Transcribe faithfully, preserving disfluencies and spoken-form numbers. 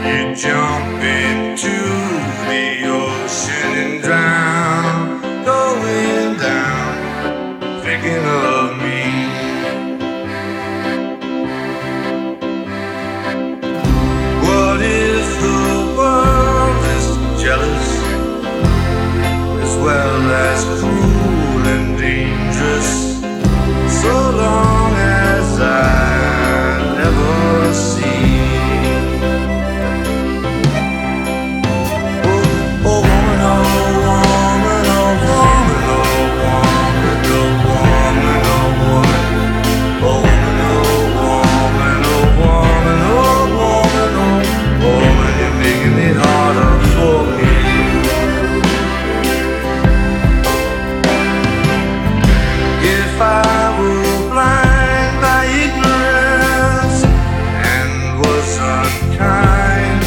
You jump into the ocean and drown, going down, thinking of me. What if the world is jealous as well as cruel and dangerous? So long as I never see. If I were blind by ignorance and was unkind